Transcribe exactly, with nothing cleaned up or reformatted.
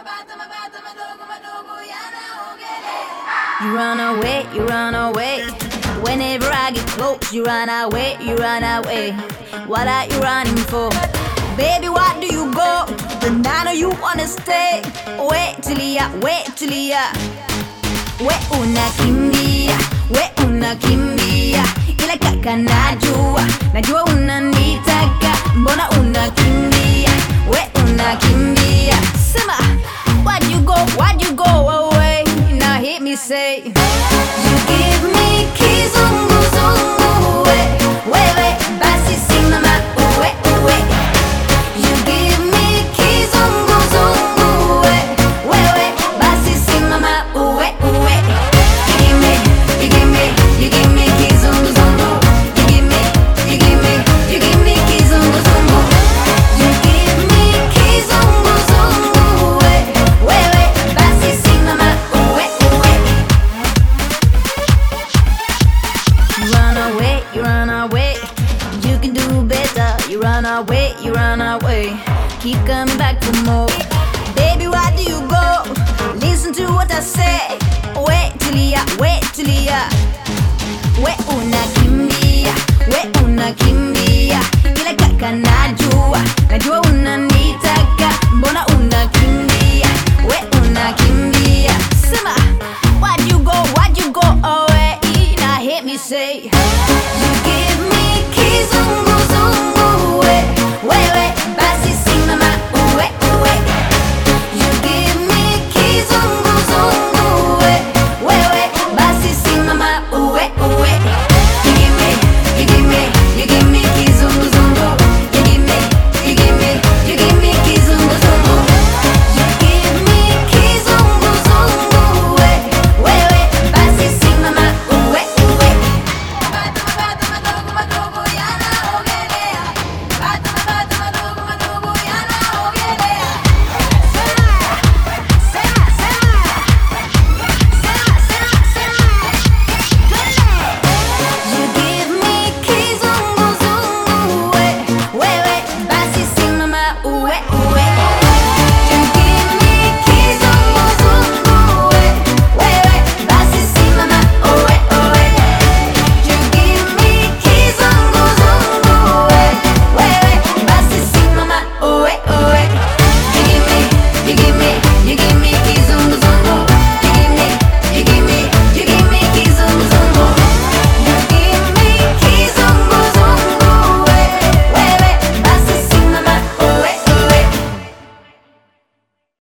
You run away, you run away. Whenever I get close, you run away, you run away. What are you running for? Baby, why do you go? But I know you wanna stay. Wait till ya, wait till ya. We unakimbia, we unakimbia. Ila kaka najua, najua unanitaka. Mbona unakimbia, we unakimbia.